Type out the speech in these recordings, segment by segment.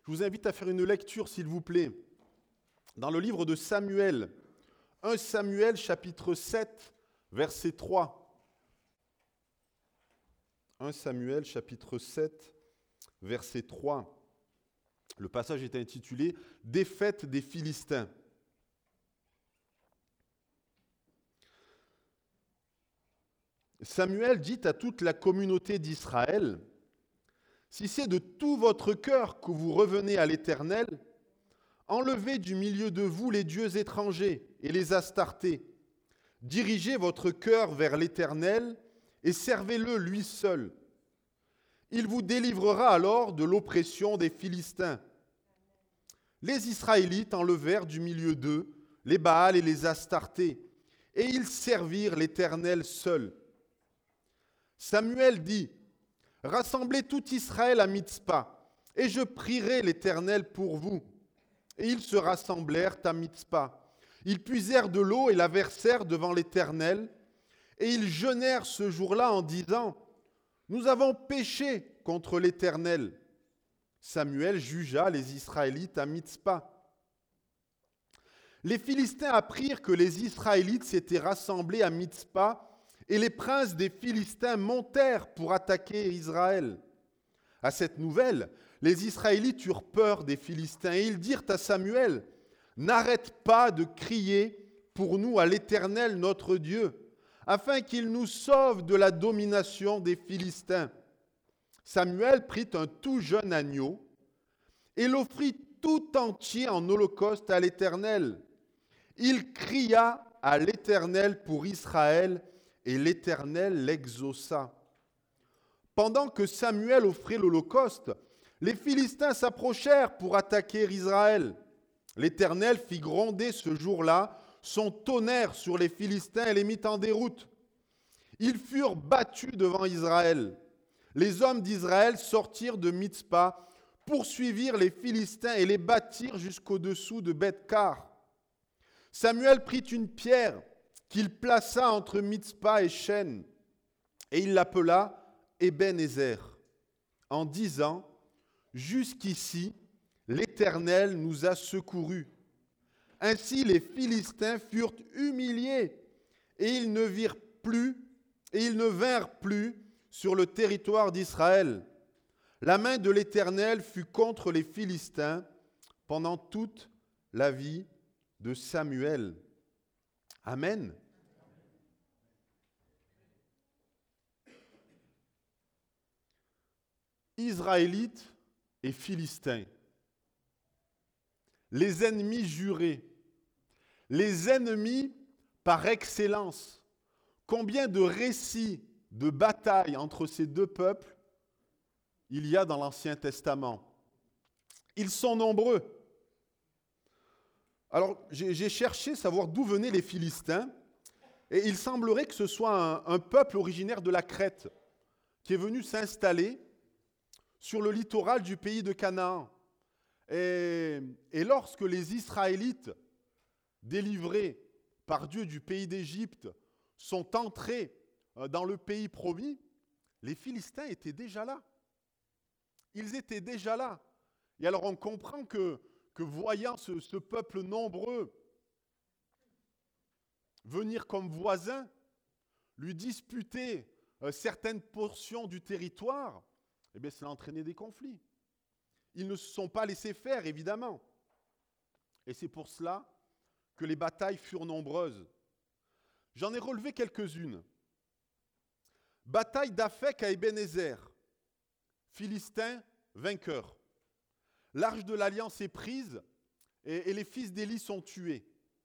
Je vous invite à faire une lecture, s'il vous plaît, dans le livre de Samuel, 1 Samuel chapitre 7, verset 3. 1 Samuel chapitre 7, verset 3. Le passage est intitulé « Défaite des Philistins ». Samuel dit à toute la communauté d'Israël, « Si c'est de tout votre cœur que vous revenez à l'Éternel, enlevez du milieu de vous les dieux étrangers et les Astartés. Dirigez votre cœur vers l'Éternel et servez-le lui seul. Il vous délivrera alors de l'oppression des Philistins. » Les Israélites enlevèrent du milieu d'eux les Baals et les Astartés, et ils servirent l'Éternel seul. Samuel dit, « Rassemblez tout Israël à Mitzpa, et je prierai l'Éternel pour vous. » Et ils se rassemblèrent à Mitzpa. Ils puisèrent de l'eau et la versèrent devant l'Éternel, et ils jeûnèrent ce jour-là en disant, « Nous avons péché contre l'Éternel. » Samuel jugea les Israélites à Mitzpa. Les Philistins apprirent que les Israélites s'étaient rassemblés à Mitzpa, et les princes des Philistins montèrent pour attaquer Israël. À cette nouvelle, les Israélites eurent peur des Philistins et ils dirent à Samuel, « N'arrête pas de crier pour nous à l'Éternel notre Dieu, afin qu'il nous sauve de la domination des Philistins. » Samuel prit un tout jeune agneau et l'offrit tout entier en holocauste à l'Éternel. Il cria à l'Éternel pour Israël et l'Éternel l'exauça. Pendant que Samuel offrait l'holocauste, les Philistins s'approchèrent pour attaquer Israël. L'Éternel fit gronder ce jour-là son tonnerre sur les Philistins et les mit en déroute. Ils furent battus devant Israël. Les hommes d'Israël sortirent de Mitzpa, poursuivirent les Philistins et les battirent jusqu'au-dessous de Beth-Kar. Samuel prit une pierre qu'il plaça entre Mitzpa et Shen, et il l'appela Ebenezer, en disant, « Jusqu'ici, l'Éternel nous a secourus. » Ainsi les Philistins furent humiliés, et ils ne vinrent plus sur le territoire d'Israël. La main de l'Éternel fut contre les Philistins pendant toute la vie de Samuel. Amen. Israélites et Philistins, les ennemis jurés, les ennemis par excellence. Combien de récits de batailles entre ces deux peuples il y a dans l'Ancien Testament? Ils sont nombreux. Alors, j'ai cherché à savoir d'où venaient les Philistins, et il semblerait que ce soit un peuple originaire de la Crète qui est venu s'installer sur le littoral du pays de Canaan. Et lorsque les Israélites, délivrés par Dieu du pays d'Égypte, sont entrés dans le pays promis, les Philistins étaient déjà là. Ils étaient déjà là. Et alors on comprend que voyant ce peuple nombreux venir comme voisin, lui disputer certaines portions du territoire, eh bien, cela a entraîné des conflits. Ils ne se sont pas laissés faire, évidemment. Et c'est pour cela que les batailles furent nombreuses. J'en ai relevé quelques-unes. Bataille d'Aphek à Ebenezer. Philistins vainqueurs. L'arche de l'Alliance est prise et les fils d'Élie sont tués.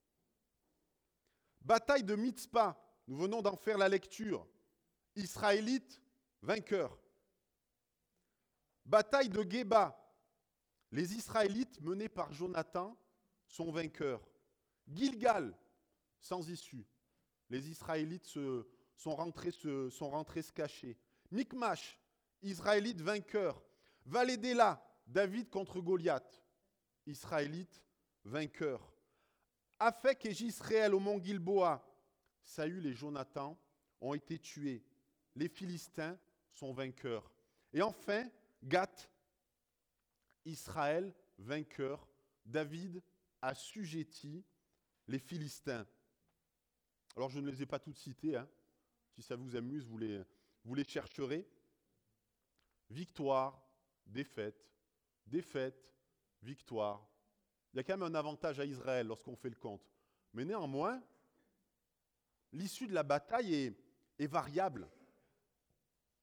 Bataille de Mitzpa, nous venons d'en faire la lecture. Israélites vainqueurs. Bataille de Géba, les Israélites menés par Jonathan sont vainqueurs. Gilgal, sans issue. Les Israélites sont rentrés se cacher. Mikmash, Israélites vainqueurs. Vallée d'Éla, David contre Goliath. Israélites vainqueurs. Aphek et Jisréel au mont Gilboa, Saül et Jonathan ont été tués. Les Philistins sont vainqueurs. Et enfin, Gath, Israël vainqueur, David assujettit les Philistins. Alors je ne les ai pas toutes citées, hein. Si ça vous amuse, vous les chercherez. Victoire, défaite, défaite, victoire. Il y a quand même un avantage à Israël lorsqu'on fait le compte. Mais néanmoins, l'issue de la bataille est variable. Pourquoi ?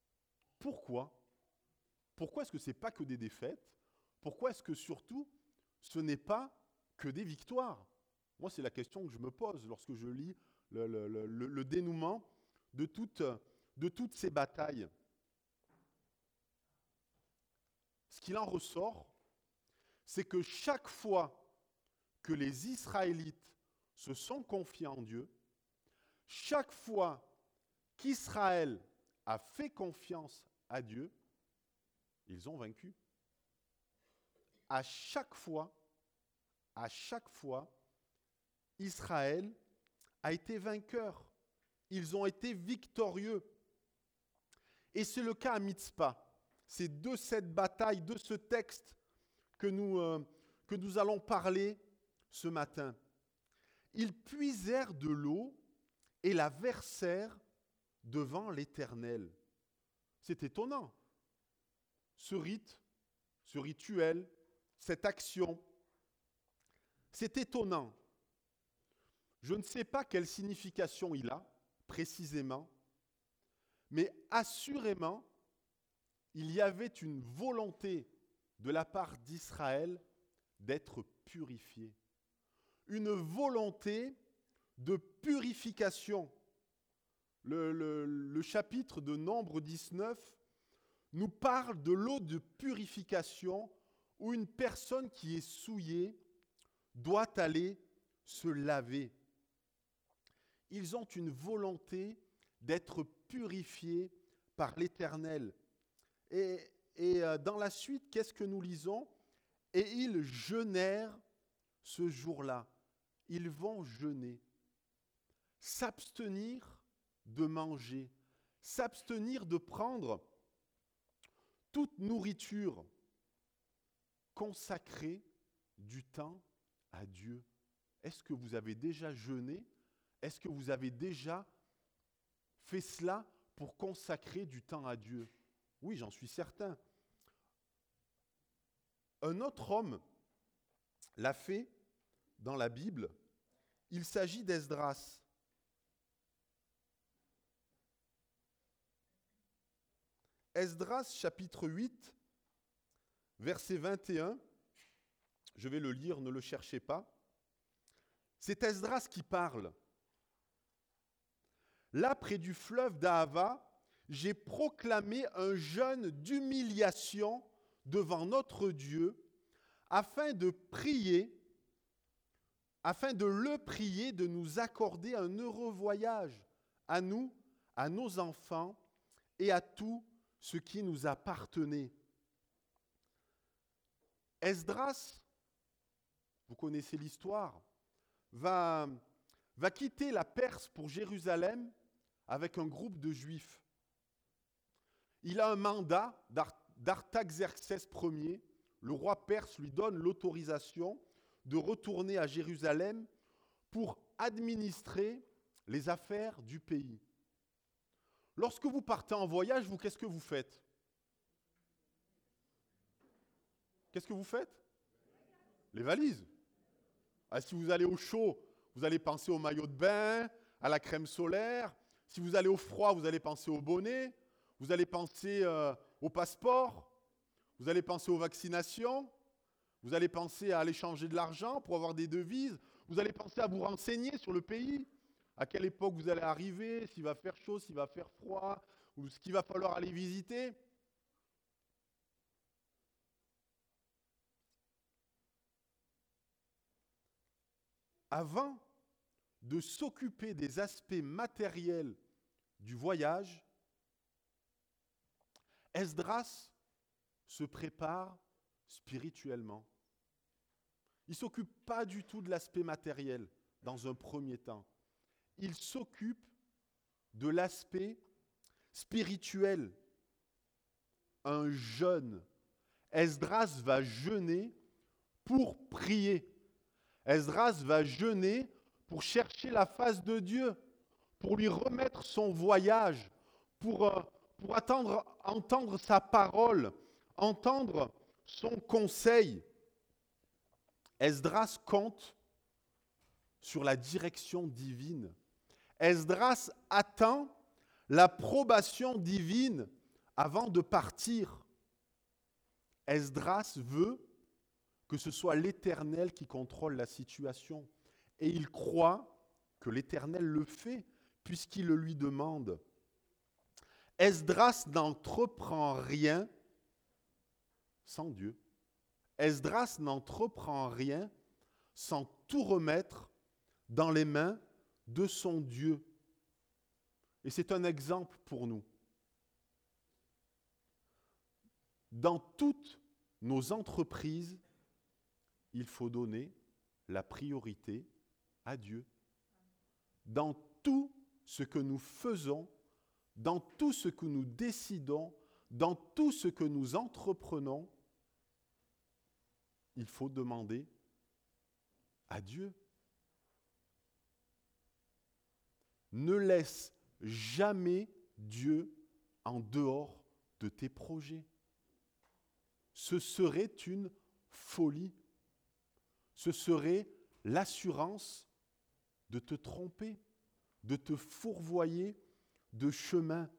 Pourquoi est-ce que ce n'est pas que des défaites ? Pourquoi est-ce que surtout, ce n'est pas que des victoires ? Moi, c'est la question que je me pose lorsque je lis le dénouement de toutes ces batailles. Ce qu'il en ressort, c'est que chaque fois que les Israélites se sont confiés en Dieu, chaque fois qu'Israël a fait confiance à Dieu, ils ont vaincu. À chaque fois, Israël a été vainqueur. Ils ont été victorieux. Et c'est le cas à Mitzpah. C'est de cette bataille, de ce texte que nous allons parler ce matin. Ils puisèrent de l'eau et la versèrent devant l'Éternel. C'est étonnant. Ce rite, ce rituel, cette action, c'est étonnant. Je ne sais pas quelle signification il a, précisément, mais assurément, il y avait une volonté de la part d'Israël d'être purifié. Une volonté de purification. Le chapitre de Nombre 19 nous parle de l'eau de purification où une personne qui est souillée doit aller se laver. Ils ont une volonté d'être purifiés par l'Éternel. Et dans la suite, qu'est-ce que nous lisons ? Et ils jeûnèrent ce jour-là. Ils vont jeûner. S'abstenir de manger. S'abstenir de prendre toute nourriture. Consacrer du temps à Dieu. Est-ce que vous avez déjà jeûné ? Est-ce que vous avez déjà fait cela pour consacrer du temps à Dieu ? Oui, j'en suis certain. Un autre homme l'a fait dans la Bible. Il s'agit d'Esdras. Esdras, chapitre 8, verset 21. Je vais le lire, ne le cherchez pas. C'est Esdras qui parle. Là, près du fleuve d'Ahava, j'ai proclamé un jeûne d'humiliation devant notre Dieu, afin de le prier de nous accorder un heureux voyage, à nous, à nos enfants et à tout ce qui nous appartenait. Esdras, vous connaissez l'histoire, va quitter la Perse pour Jérusalem avec un groupe de Juifs. Il a un mandat d'Artaxerxès Ier. Le roi perse lui donne l'autorisation de retourner à Jérusalem pour administrer les affaires du pays. Lorsque vous partez en voyage, qu'est-ce que vous faites ? Qu'est-ce que vous faites ? Les valises. Ah, si vous allez au chaud, vous allez penser au maillot de bain, à la crème solaire. Si vous allez au froid, vous allez penser au bonnet. Vous allez penser au passeport. Vous allez penser aux vaccinations. Vous allez penser à aller changer de l'argent pour avoir des devises. Vous allez penser à vous renseigner sur le pays. À quelle époque vous allez arriver, s'il va faire chaud, s'il va faire froid, ou ce qu'il va falloir aller visiter. Avant de s'occuper des aspects matériels du voyage, Esdras se prépare spirituellement. Il ne s'occupe pas du tout de l'aspect matériel dans un premier temps. Il s'occupe de l'aspect spirituel. Un jeûne. Esdras va jeûner pour prier. Esdras va jeûner pour chercher la face de Dieu, pour lui remettre son voyage, pour entendre sa parole, entendre son conseil. Esdras compte sur la direction divine. Esdras attend l'approbation divine avant de partir. Esdras veut que ce soit l'Éternel qui contrôle la situation. Et il croit que l'Éternel le fait, puisqu'il le lui demande. Esdras n'entreprend rien sans Dieu. Esdras n'entreprend rien sans tout remettre dans les mains de son Dieu. Et c'est un exemple pour nous. Dans toutes nos entreprises, il faut donner la priorité à Dieu. Dans tout ce que nous faisons, dans tout ce que nous décidons, dans tout ce que nous entreprenons, il faut demander à Dieu. Ne laisse jamais Dieu en dehors de tes projets. Ce serait une folie. Ce serait l'assurance de te tromper, de te fourvoyer de chemin.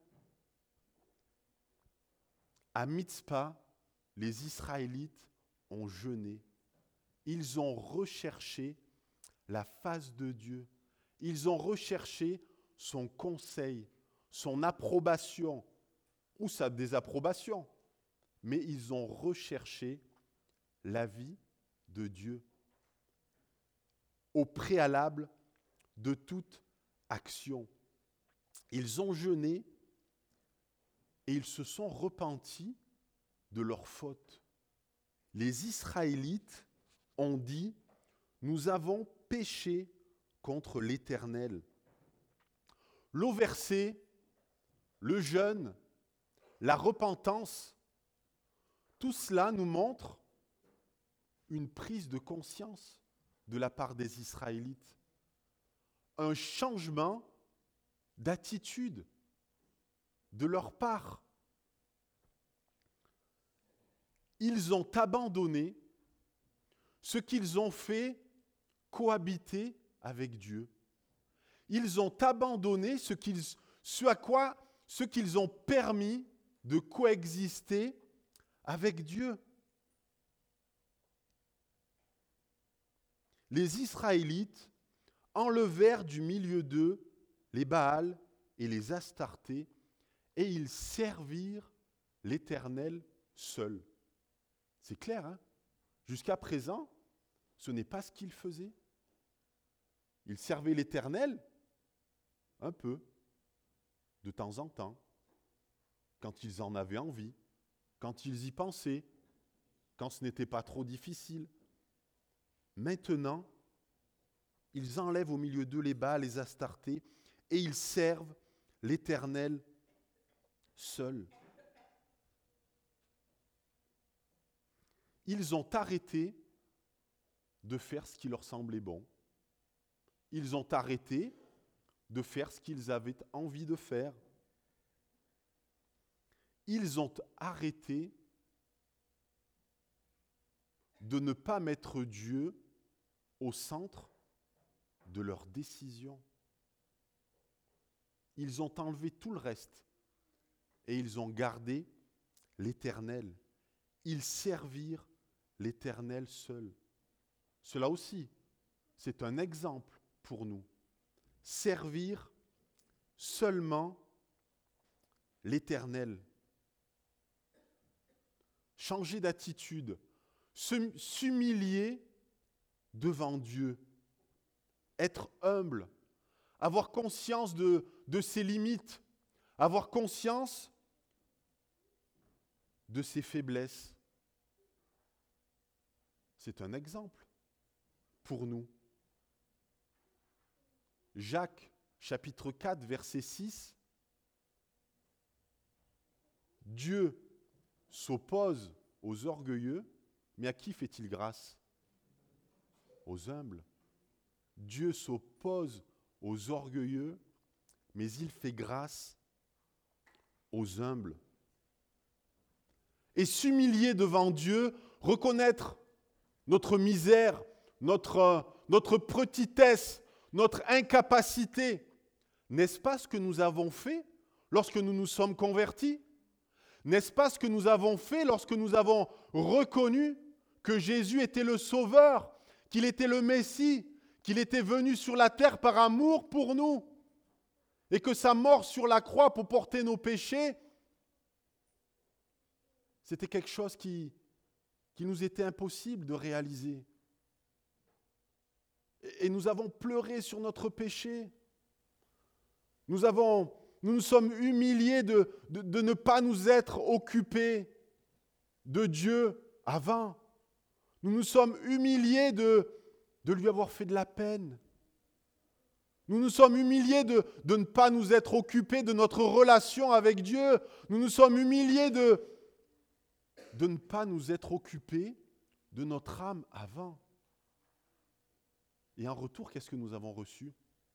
À Mitzpah, les Israélites ont jeûné. Ils ont recherché la face de Dieu. Ils ont recherché son conseil, son approbation ou sa désapprobation. Mais ils ont recherché l'avis de Dieu au préalable de toute action. Ils ont jeûné et ils se sont repentis de leurs fautes. Les Israélites ont dit « Nous avons péché contre l'Éternel ». L'eau versée, le jeûne, la repentance, tout cela nous montre une prise de conscience de la part des Israélites, un changement d'attitude de leur part. Ils ont abandonné ce qu'ils ont fait cohabiter avec Dieu. Ils ont abandonné ce qu'ils ont permis de coexister avec Dieu. Les Israélites enlevèrent du milieu d'eux les Baals et les Astartés, et ils servirent l'Éternel seul. C'est clair, hein? Jusqu'à présent, ce n'est pas ce qu'ils faisaient. Ils servaient l'Éternel un peu, de temps en temps, quand ils en avaient envie, quand ils y pensaient, quand ce n'était pas trop difficile. Maintenant, ils enlèvent au milieu d'eux les Baals, les Astartés, et ils servent l'Éternel seul. Ils ont arrêté de faire ce qui leur semblait bon. Ils ont arrêté de faire ce qu'ils avaient envie de faire. Ils ont arrêté de ne pas mettre Dieu au centre de leurs décisions. Ils ont enlevé tout le reste et ils ont gardé l'Éternel. Ils servirent l'Éternel seul. Cela aussi, c'est un exemple pour nous. Servir seulement l'Éternel. Changer d'attitude, s'humilier devant Dieu, être humble, avoir conscience de ses limites, avoir conscience de ses faiblesses. C'est un exemple pour nous. Jacques, chapitre 4, verset 6, Dieu s'oppose aux orgueilleux, mais à qui fait-il grâce? Aux humbles. Dieu s'oppose aux orgueilleux, mais il fait grâce aux humbles. Et s'humilier devant Dieu, reconnaître notre misère, notre petitesse, notre incapacité, n'est-ce pas ce que nous avons fait lorsque nous nous sommes convertis? N'est-ce pas ce que nous avons fait lorsque nous avons reconnu que Jésus était le Sauveur, qu'il était le Messie, qu'il était venu sur la terre par amour pour nous, et que sa mort sur la croix pour porter nos péchés, c'était quelque chose qui nous était impossible de réaliser. Et nous avons pleuré sur notre péché. Nous nous sommes humiliés de ne pas nous être occupés de Dieu avant. Nous nous sommes humiliés de lui avoir fait de la peine. Nous nous sommes humiliés de ne pas nous être occupés de notre relation avec Dieu. Nous nous sommes humiliés de ne pas nous être occupés de notre âme avant. Et en retour, qu'est-ce que nous avons reçu?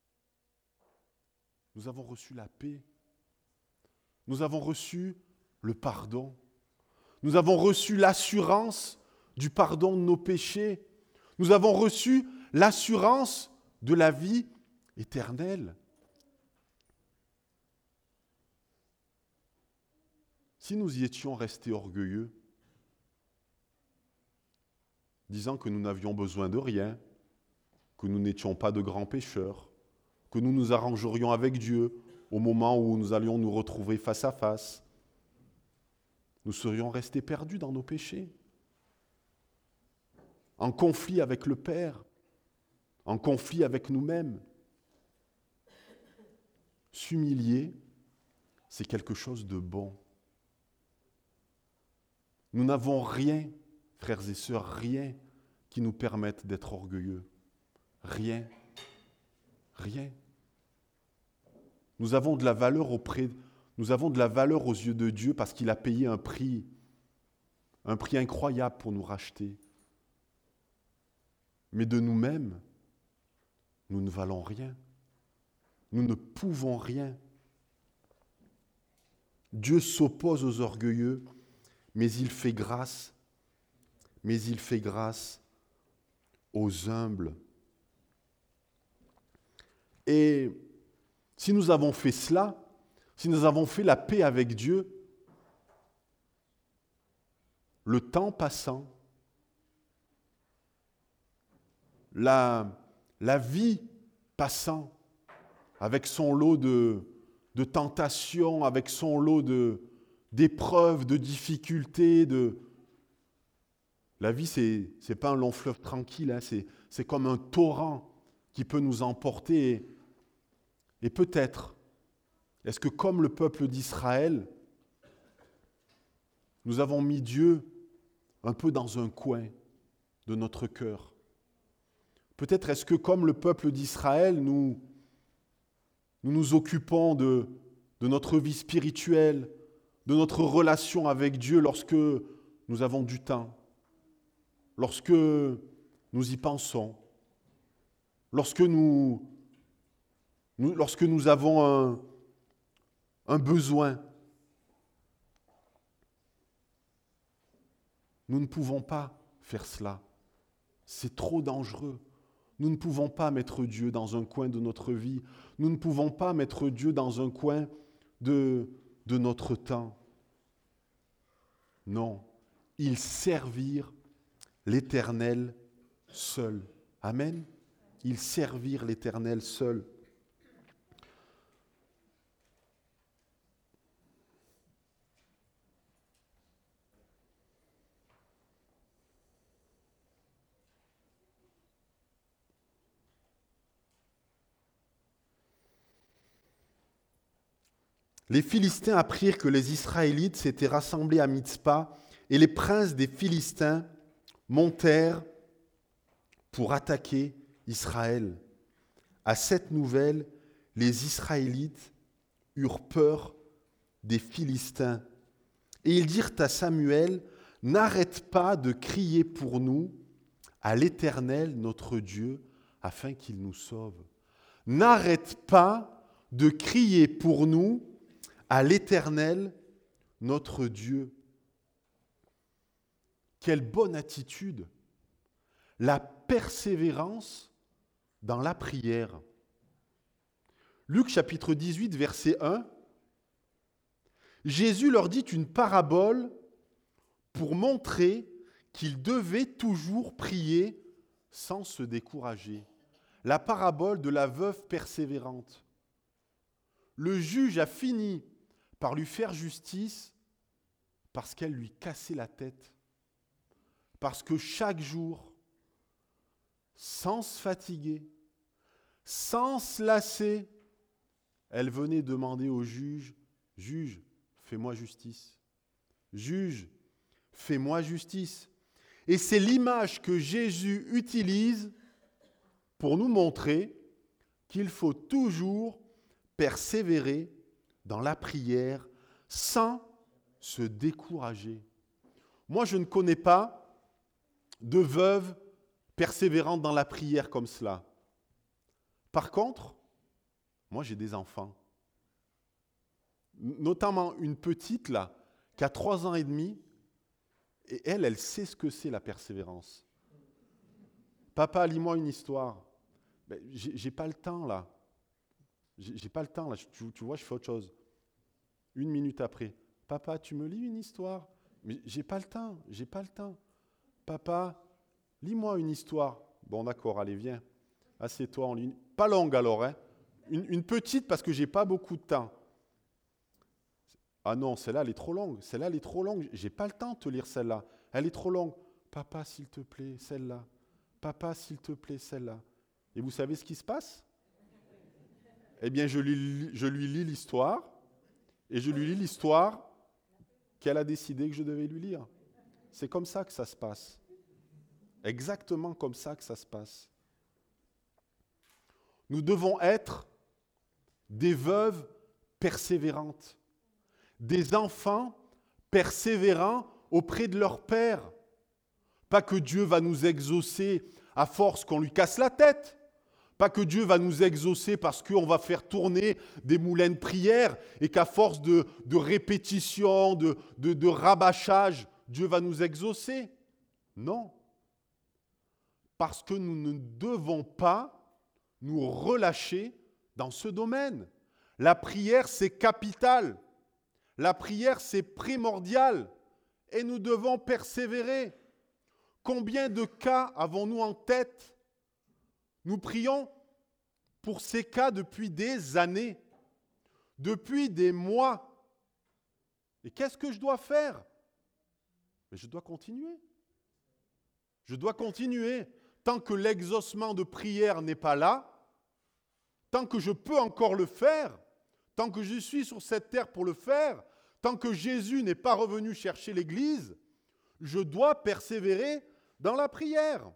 Nous avons reçu la paix. Nous avons reçu le pardon. Nous avons reçu l'assurance du pardon de nos péchés. Nous avons reçu l'assurance de la vie éternelle. Si nous y étions restés orgueilleux, disant que nous n'avions besoin de rien, que nous n'étions pas de grands pécheurs, que nous nous arrangerions avec Dieu au moment où nous allions nous retrouver face à face, nous serions restés perdus dans nos péchés, en conflit avec le Père, en conflit avec nous-mêmes. S'humilier, c'est quelque chose de bon. Nous n'avons rien, frères et sœurs, rien qui nous permette d'être orgueilleux. Rien. Rien. Nous avons de la valeur aux yeux de Dieu parce qu'il a payé un prix incroyable pour nous racheter. Mais de nous-mêmes, nous ne valons rien. Nous ne pouvons rien. Dieu s'oppose aux orgueilleux, mais il fait grâce aux humbles. Et si nous avons fait cela, si nous avons fait la paix avec Dieu, le temps passant, la vie passant, avec son lot de tentations, avec son lot d'épreuves, de difficultés, la vie, c'est pas un long fleuve tranquille, hein, c'est comme un torrent qui peut nous emporter. Et peut-être, est-ce que comme le peuple d'Israël, nous avons mis Dieu un peu dans un coin de notre cœur? Peut-être est-ce que comme le peuple d'Israël, nous nous occupons de notre vie spirituelle, de notre relation avec Dieu lorsque nous avons du temps, lorsque nous y pensons, lorsque nous avons un besoin. Nous ne pouvons pas faire cela. C'est trop dangereux. Nous ne pouvons pas mettre Dieu dans un coin de notre vie. Nous ne pouvons pas mettre Dieu dans un coin de notre temps. Non, ils servirent l'Éternel seul. Amen. Ils servirent l'Éternel seul. Les Philistins apprirent que les Israélites s'étaient rassemblés à Mitzpa et les princes des Philistins montèrent pour attaquer Israël. À cette nouvelle, les Israélites eurent peur des Philistins. Et ils dirent à Samuel, « n'arrête pas de crier pour nous à l'Éternel, notre Dieu, afin qu'il nous sauve. N'arrête pas de crier pour nous à l'Éternel, notre Dieu. Quelle bonne attitude! La persévérance dans la prière. Luc chapitre 18, verset 1. Jésus leur dit une parabole pour montrer qu'ils devaient toujours prier sans se décourager. La parabole de la veuve persévérante. Le juge a fini par lui faire justice parce qu'elle lui cassait la tête. Parce que chaque jour, sans se fatiguer, sans se lasser, elle venait demander au juge, « Juge, fais-moi justice. Juge, fais-moi justice. » Et c'est l'image que Jésus utilise pour nous montrer qu'il faut toujours persévérer dans la prière sans se décourager. Moi, je ne connais pas de veuve persévérante dans la prière comme cela. Par contre, moi, j'ai des enfants. Notamment une petite, là, qui a 3 ans et demi, et elle sait ce que c'est la persévérance. Papa, lis-moi une histoire. Ben, j'ai pas le temps, là. J'ai pas le temps, là. Tu vois, je fais autre chose. 1 minute après. Papa, tu me lis une histoire? Mais j'ai pas le temps. Papa, lis-moi une histoire. Bon, d'accord, allez, viens. Assieds-toi en ligne. Pas longue alors, hein. Une petite parce que j'ai pas beaucoup de temps. Ah non, celle-là, elle est trop longue. J'ai pas le temps de te lire celle-là. Elle est trop longue. Papa, s'il te plaît, celle-là. Papa, s'il te plaît, celle-là. Et vous savez ce qui se passe? Eh bien, je lui lis l'histoire. Et je lui lis l'histoire qu'elle a décidé que je devais lui lire. C'est comme ça que ça se passe. Exactement comme ça que ça se passe. Nous devons être des veuves persévérantes, des enfants persévérants auprès de leur père. Pas que Dieu va nous exaucer à force qu'on lui casse la tête. Pas que Dieu va nous exaucer parce qu'on va faire tourner des moulins de prière et qu'à force de répétition, de rabâchage, Dieu va nous exaucer. Non. Parce que nous ne devons pas nous relâcher dans ce domaine. La prière, c'est capital. La prière, c'est primordial. Et nous devons persévérer. Combien de cas avons-nous en tête? Nous prions pour ces cas depuis des années, depuis des mois. Et qu'est-ce que je dois faire? Mais je dois continuer. Je dois continuer. Tant que l'exaucement de prière n'est pas là, tant que je peux encore le faire, tant que je suis sur cette terre pour le faire, tant que Jésus n'est pas revenu chercher l'Église, je dois persévérer dans la prière.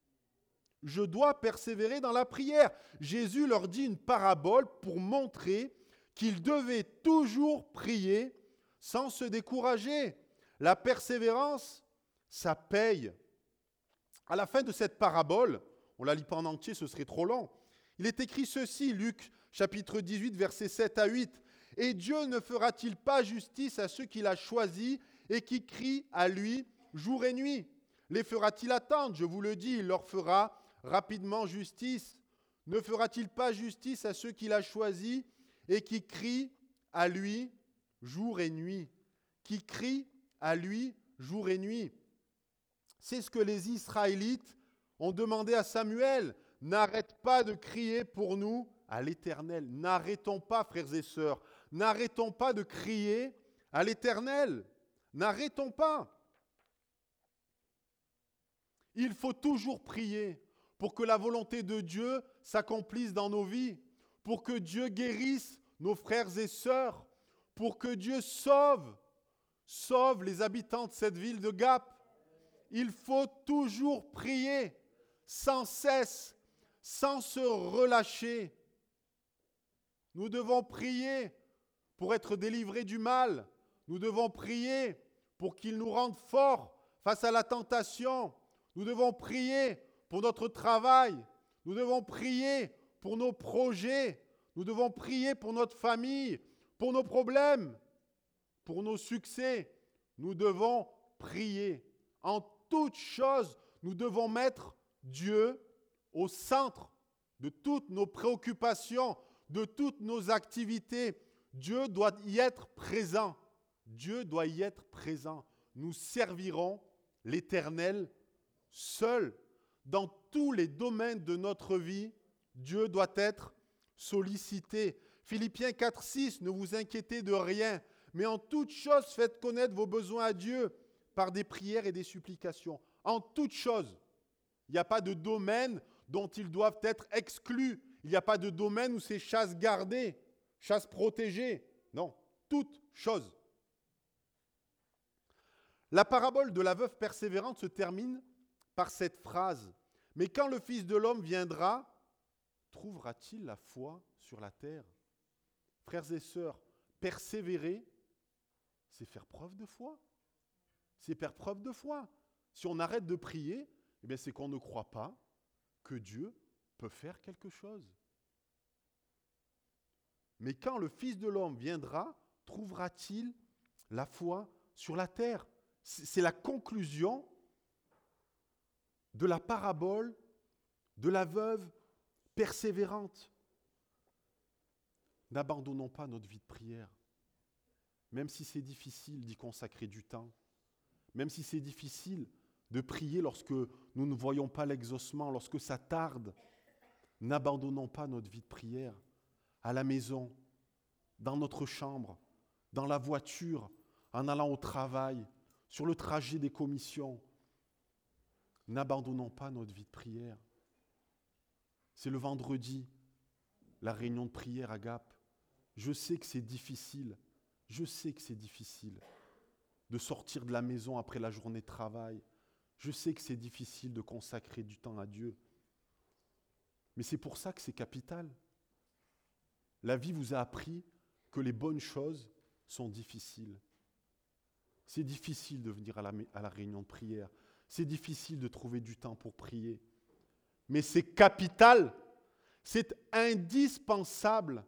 Je dois persévérer dans la prière. Jésus leur dit une parabole pour montrer qu'ils devaient toujours prier sans se décourager. La persévérance, ça paye. À la fin de cette parabole, on ne la lit pas en entier, ce serait trop long. Il est écrit ceci, Luc chapitre 18, versets 7 à 8. « Et Dieu ne fera-t-il pas justice à ceux qu'il a choisis et qui crient à lui jour et nuit? Les fera-t-il attendre? Je vous le dis, il leur fera rapidement justice. Ne fera-t-il pas justice à ceux qu'il a choisis et qui crient à lui jour et nuit? » Qui crient à lui jour et nuit. C'est ce que les Israélites ont demandé à Samuel. N'arrête pas de crier pour nous à l'Éternel. N'arrêtons pas, frères et sœurs. N'arrêtons pas de crier à l'Éternel. N'arrêtons pas. Il faut toujours prier pour que la volonté de Dieu s'accomplisse dans nos vies, pour que Dieu guérisse nos frères et sœurs, pour que Dieu sauve les habitants de cette ville de Gap. Il faut toujours prier, sans cesse, sans se relâcher. Nous devons prier pour être délivrés du mal. Nous devons prier pour qu'il nous rende forts, face à la tentation. Nous devons prier pour notre travail. Nous devons prier pour nos projets. Nous devons prier pour notre famille, pour nos problèmes, pour nos succès. Nous devons prier. En toute chose, nous devons mettre Dieu au centre de toutes nos préoccupations, de toutes nos activités. Dieu doit y être présent. Dieu doit y être présent. Nous servirons l'Éternel seul. Dans tous les domaines de notre vie, Dieu doit être sollicité. Philippiens 4,6, ne vous inquiétez de rien, mais en toute chose, faites connaître vos besoins à Dieu par des prières et des supplications. En toute chose. Il n'y a pas de domaine dont ils doivent être exclus. Il n'y a pas de domaine où c'est chasse gardée, chasse protégée. Non, toute chose. La parabole de la veuve persévérante se termine par cette phrase. « Mais quand le Fils de l'homme viendra, trouvera-t-il la foi sur la terre ?» Frères et sœurs, persévérer, c'est faire preuve de foi. C'est faire preuve de foi. Si on arrête de prier, eh bien c'est qu'on ne croit pas que Dieu peut faire quelque chose. Mais quand le Fils de l'homme viendra, trouvera-t-il la foi sur la terre ? C'est la conclusion de la parabole de la veuve persévérante. N'abandonnons pas notre vie de prière, même si c'est difficile d'y consacrer du temps, même si c'est difficile de prier lorsque nous ne voyons pas l'exaucement, lorsque ça tarde. N'abandonnons pas notre vie de prière à la maison, dans notre chambre, dans la voiture, en allant au travail, sur le trajet des commissions. N'abandonnons pas notre vie de prière. C'est le vendredi, la réunion de prière à Gap. Je sais que c'est difficile. Je sais que c'est difficile de sortir de la maison après la journée de travail. Je sais que c'est difficile de consacrer du temps à Dieu. Mais c'est pour ça que c'est capital. La vie vous a appris que les bonnes choses sont difficiles. C'est difficile de venir à la réunion de prière. C'est difficile de trouver du temps pour prier. Mais c'est capital. C'est indispensable.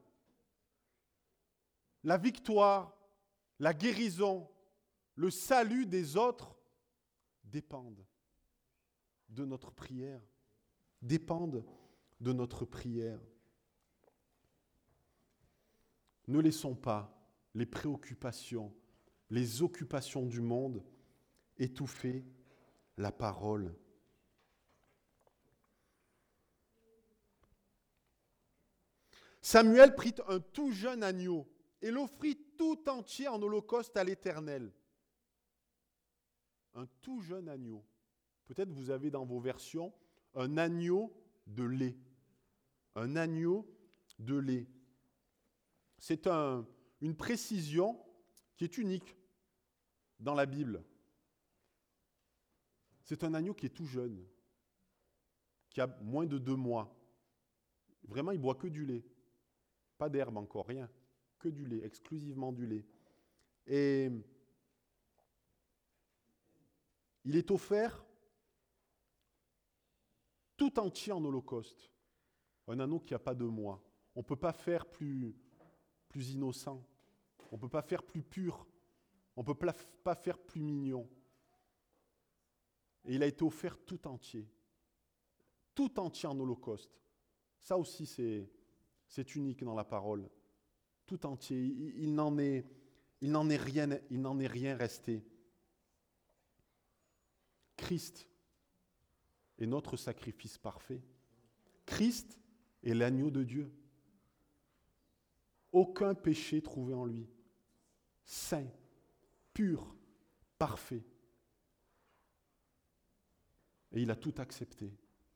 La victoire, la guérison, le salut des autres dépendent de notre prière. Dépendent de notre prière. Ne laissons pas les préoccupations, les occupations du monde étouffer la parole. Samuel prit un tout jeune agneau et l'offrit tout entier en holocauste à l'Éternel. Un tout jeune agneau. Peut-être vous avez dans vos versions un agneau de lait. Un agneau de lait. C'est une précision qui est unique dans la Bible. C'est un agneau qui est tout jeune, qui a moins de 2 mois. Vraiment, il ne boit que du lait. Pas d'herbe encore, rien. Que du lait, exclusivement du lait. Et il est offert tout entier en holocauste. Un agneau qui n'a pas 2 mois. On ne peut pas faire plus innocent. On ne peut pas faire plus pur. On ne peut pas faire plus mignon. Et il a été offert tout entier. Tout entier en holocauste. Ça aussi, c'est unique dans la parole. Tout entier. Il n'en est rien resté. Christ est notre sacrifice parfait. Christ est l'agneau de Dieu. Aucun péché trouvé en lui. Saint, pur, parfait. Et il a tout accepté.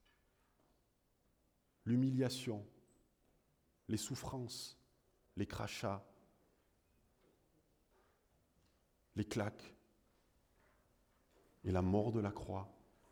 L'humiliation, les souffrances, les crachats, les claques et la mort de la croix.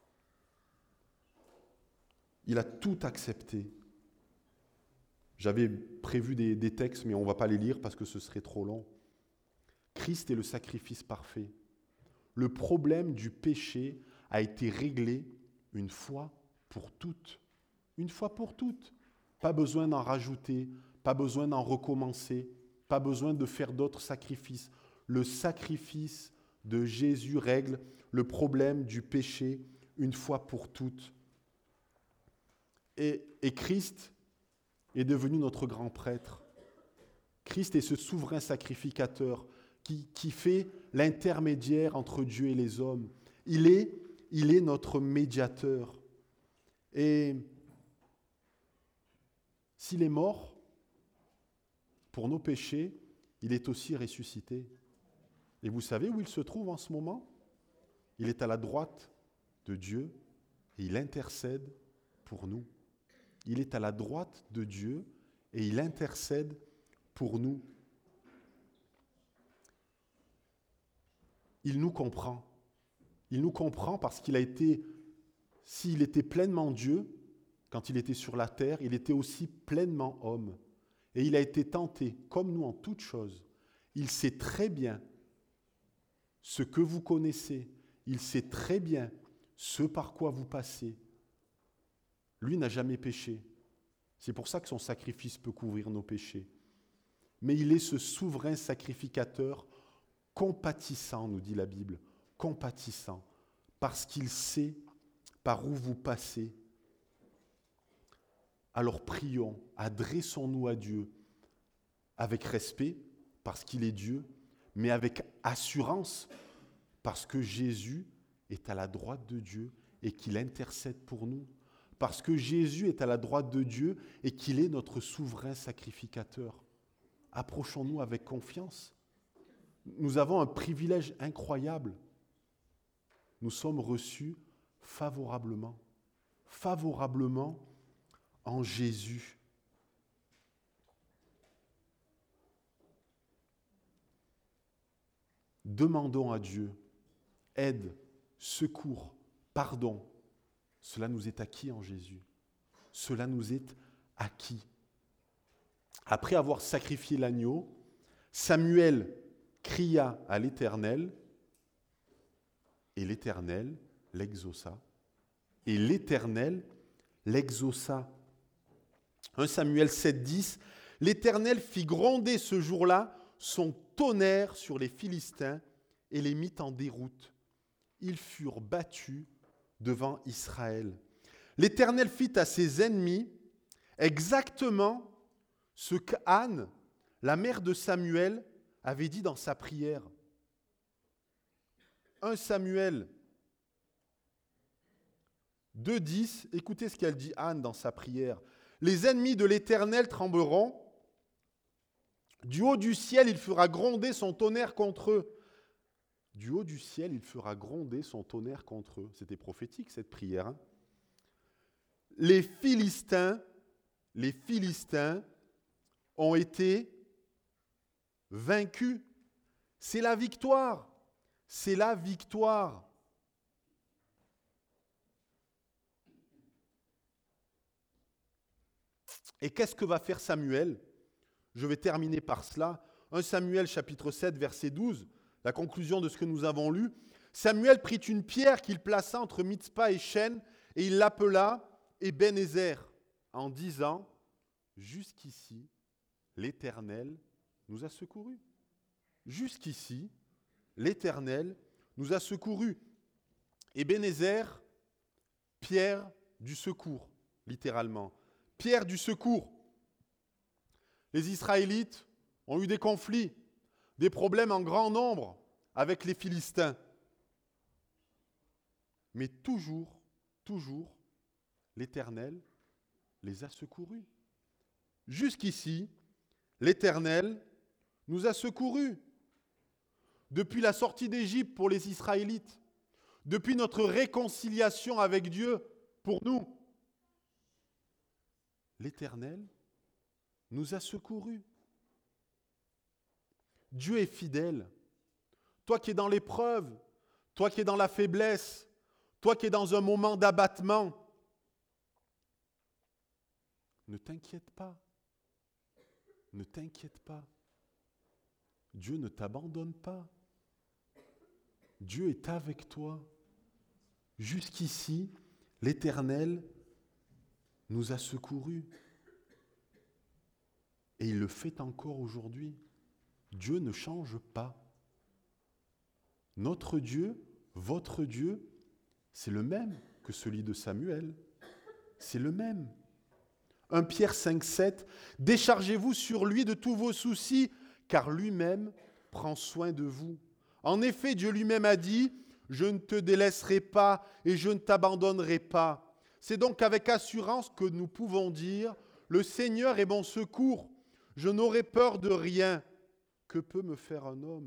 Il a tout accepté. J'avais prévu des textes, mais on ne va pas les lire parce que ce serait trop long. Christ est le sacrifice parfait. Le problème du péché a été réglé une fois pour toutes. Une fois pour toutes. Pas besoin d'en rajouter, pas besoin d'en recommencer, pas besoin de faire d'autres sacrifices. Le sacrifice de Jésus règle le problème du péché une fois pour toutes. Et Christ est devenu notre grand prêtre. Christ est ce souverain sacrificateur qui fait l'intermédiaire entre Dieu et les hommes. Il est notre médiateur. Et s'il est mort pour nos péchés, il est aussi ressuscité. Et vous savez où il se trouve en ce moment? Il est à la droite de Dieu et il intercède pour nous. Il est à la droite de Dieu et il intercède pour nous. Il nous comprend. Il nous comprend parce qu'il a été, s'il était pleinement Dieu, quand il était sur la terre, il était aussi pleinement homme. Et il a été tenté, comme nous en toutes choses. Il sait très bien ce que vous connaissez. Il sait très bien ce par quoi vous passez. Lui n'a jamais péché. C'est pour ça que son sacrifice peut couvrir nos péchés. Mais il est ce souverain sacrificateur compatissant, nous dit la Bible, compatissant, parce qu'il sait par où vous passez. Alors prions, adressons-nous à Dieu avec respect, parce qu'il est Dieu, mais avec assurance, parce que Jésus est à la droite de Dieu et qu'il intercède pour nous. Parce que Jésus est à la droite de Dieu et qu'il est notre souverain sacrificateur. Approchons-nous avec confiance. Nous avons un privilège incroyable. Nous sommes reçus favorablement en Jésus. Demandons à Dieu aide, secours, pardon. Cela nous est acquis en Jésus. Cela nous est acquis. Après avoir sacrifié l'agneau, Samuel cria à l'Éternel, et l'Éternel l'exauça. Et l'Éternel l'exauça. 1 Samuel 7,10, l'Éternel fit gronder ce jour-là son tonnerre sur les Philistins et les mit en déroute. Ils furent battus devant Israël. L'Éternel fit à ses ennemis exactement ce qu'Anne, la mère de Samuel, avait dit dans sa prière. 1 Samuel 2,10, écoutez ce qu'elle dit Anne dans sa prière. Les ennemis de l'Éternel trembleront. Du haut du ciel, il fera gronder son tonnerre contre eux. Du haut du ciel, il fera gronder son tonnerre contre eux. C'était prophétique cette prière. Hein. Les Philistins ont été vaincus. C'est la victoire. C'est la victoire. Et qu'est-ce que va faire Samuel? Je vais terminer par cela. 1 Samuel chapitre 7, verset 12, la conclusion de ce que nous avons lu. Samuel prit une pierre qu'il plaça entre Mitzpa et Shen, et il l'appela Ebenezer, en disant, jusqu'ici, l'Éternel nous a secourus. Jusqu'ici, l'Éternel nous a secourus. Ebenezer, pierre du secours, littéralement. Pierre du secours. Les Israélites ont eu des conflits, des problèmes en grand nombre avec les Philistins. Mais toujours, l'Éternel les a secourus. Jusqu'ici, l'Éternel nous a secourus. Depuis la sortie d'Égypte pour les Israélites, depuis notre réconciliation avec Dieu pour nous, l'Éternel nous a secourus. Dieu est fidèle. Toi qui es dans l'épreuve, toi qui es dans la faiblesse, toi qui es dans un moment d'abattement, ne t'inquiète pas. Ne t'inquiète pas. Dieu ne t'abandonne pas. Dieu est avec toi. Jusqu'ici, l'Éternel nous a secourus. Et il le fait encore aujourd'hui. Dieu ne change pas. Notre Dieu, votre Dieu, c'est le même que celui de Samuel. C'est le même. 1 Pierre 5,7 « Déchargez-vous sur lui de tous vos soucis, car lui-même prend soin de vous. En effet, Dieu lui-même a dit « Je ne te délaisserai pas et je ne t'abandonnerai pas. » C'est donc avec assurance que nous pouvons dire « Le Seigneur est mon secours. Je n'aurai peur de rien. Que peut me faire un homme ?»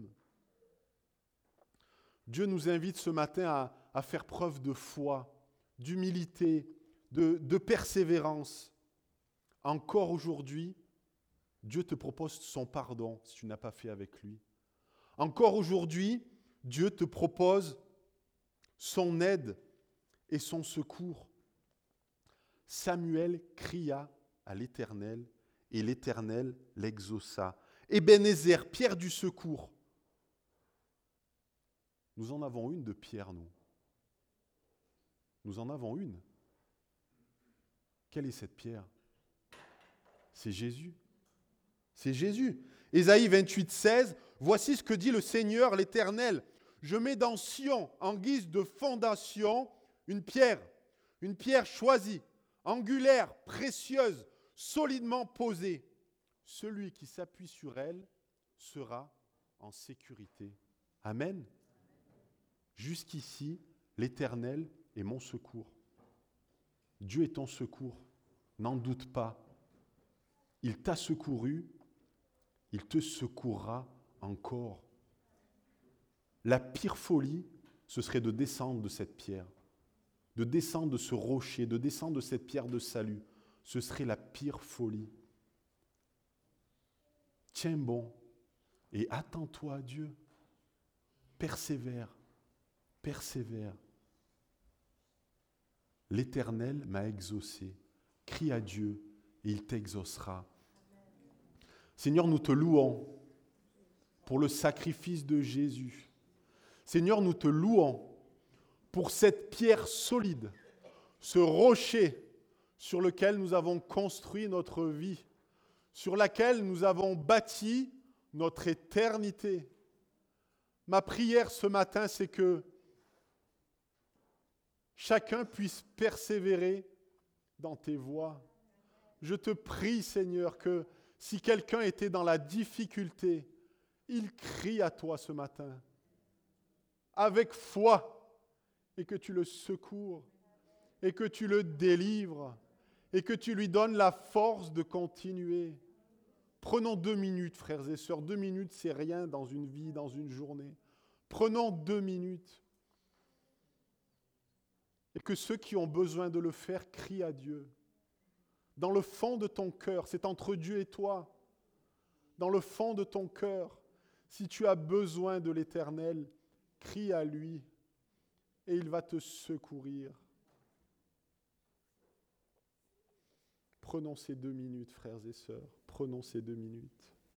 Dieu nous invite ce matin à faire preuve de foi, d'humilité, de persévérance. Encore aujourd'hui, Dieu te propose son pardon si tu n'as pas fait avec lui. Encore aujourd'hui, Dieu te propose son aide et son secours. Samuel cria à l'Éternel et l'Éternel l'exauça. Ebenezer, pierre du secours. Nous en avons une de pierre, nous. Nous en avons une. Quelle est cette pierre ? C'est Jésus. C'est Jésus. Ésaïe 28, 16, « Voici ce que dit le Seigneur l'Éternel. Je mets dans Sion, en guise de fondation, une pierre choisie, angulaire, précieuse, solidement posée. Celui qui s'appuie sur elle sera en sécurité. » Amen. Jusqu'ici, l'Éternel est mon secours. Dieu est ton secours. N'en doute pas. Il t'a secouru, il te secourra encore. La pire folie, ce serait de descendre de cette pierre, de descendre de ce rocher, de descendre de cette pierre de salut. Ce serait la pire folie. Tiens bon et attends-toi à Dieu. Persévère, persévère. L'Éternel m'a exaucé. Crie à Dieu et il t'exaucera. Seigneur, nous te louons pour le sacrifice de Jésus. Seigneur, nous te louons pour cette pierre solide, ce rocher sur lequel nous avons construit notre vie, sur laquelle nous avons bâti notre éternité. Ma prière ce matin, c'est que chacun puisse persévérer dans tes voies. Je te prie, Seigneur, que si quelqu'un était dans la difficulté, il crie à toi ce matin, avec foi, et que tu le secours, et que tu le délivres, et que tu lui donnes la force de continuer. Prenons 2 minutes, frères et sœurs. 2 minutes, c'est rien dans une vie, dans une journée. Prenons 2 minutes. Et que ceux qui ont besoin de le faire crient à Dieu. Dans le fond de ton cœur, c'est entre Dieu et toi. Dans le fond de ton cœur, si tu as besoin de l'Éternel, crie à lui et il va te secourir. Prenons ces 2 minutes, frères et sœurs. Prenons ces 2 minutes.